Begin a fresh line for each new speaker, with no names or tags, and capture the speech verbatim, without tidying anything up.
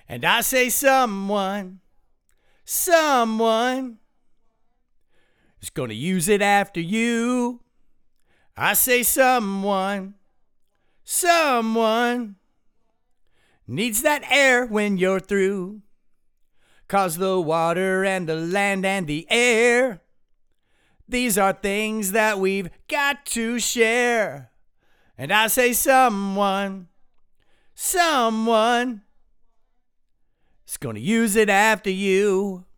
And I say someone, someone is gonna use it after you. I say someone, someone needs that air when you're through. 'Cause the water and the land and the air, these are things that we've got to share. And I say someone, someone is gonna use it after you.